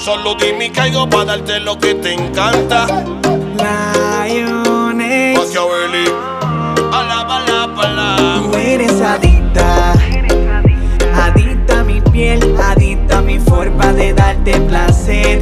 Solo dime y caigo pa' darte lo que te encanta. Lioness, Machiavelli, bala. tú eres adicta, adicta a mi piel, adicta a mi forma de darte placer.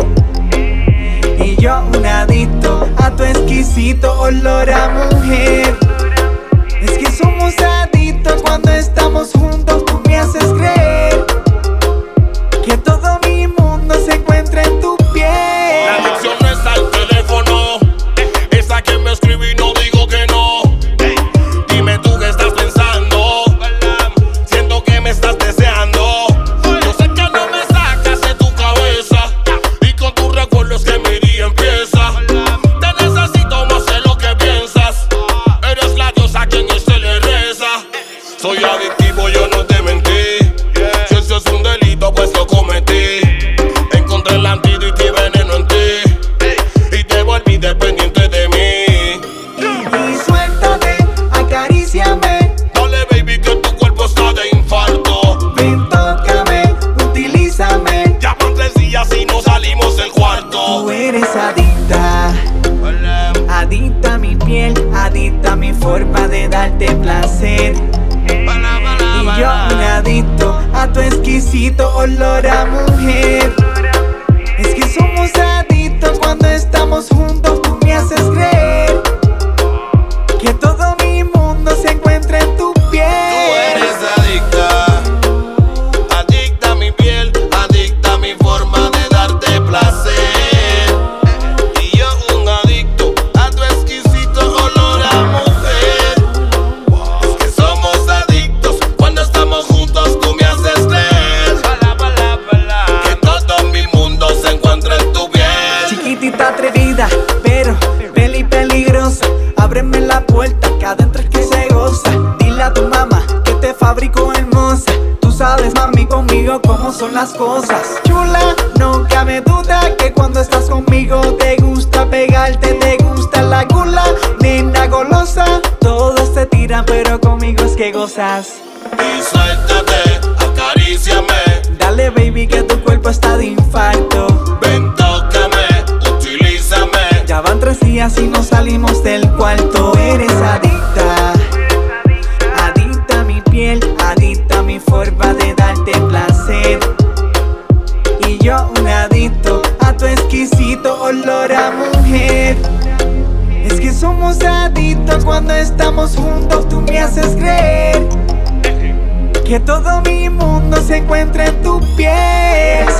Y yo un adicto a tu exquisito olor a mujer. Es que somos adictos cuando estamos juntos, tú me haces creer que todo mi mundo se encuentra en tu piel. La adicción no es al teléfono, esa que me escribí no digo que no. Dime tú qué estás pensando, siento que me estás deseando. Yo sé que no me sacas de tu cabeza, y con tus recuerdos que mi día empieza. Te necesito más de lo que piensas, eres la diosa a quien se le reza. Soy adictivo, yo no te mentí. Si eso es un delito, pues lo cometí. Encontré el antídoto y veneno en ti, y te volví dependiente de mí. Y suéltate, acaríciame, Dale baby que tu cuerpo está de infarto. ven, tócame, utilízame. Ya van 3 días y no salimos del cuarto. Tú eres adicta, adicta a mi piel, adicta a mi forma de darte placer. Y yo un adicto a tu exquisito olor a mujer. Es que somos adictos cuando estamos juntos, tú me haces creer que todo mi mundo se encuentra en tu piel. Tú eres adicta, adicta a mi piel, adicta a mi forma de darte placer. Y yo un adicto a tu exquisito olor a mujer. Es que somos adictos cuando estamos juntos, tú me haces creer que todo mi mundo se encuentra en tu piel. Chiquitita atrevida, pero peligrosa. Ábreme la puerta, que adentro es que se goza. Dile a tu mamá que te fabrico hermosa. Tú sabes, mami, conmigo cómo son las cosas. Chula, no cabe duda que cuando estás conmigo te gusta pegarte, te gusta la gula. Nena golosa, todos te tiran, pero conmigo es que gozas. Y suéltate, acaríciame, Dale, baby, que tu cuerpo está de infarto. ven, tócame, utilízame. Ya van 3 días y no salimos del cuarto. Eres adicta, adicta a mi piel, adicta a mi forma de darte placer. Y yo un adicto a tu exquisito olor a mujer. Es que somos adictos cuando estamos juntos, tú me haces creer que todo mi mundo se encuentra en tu piel.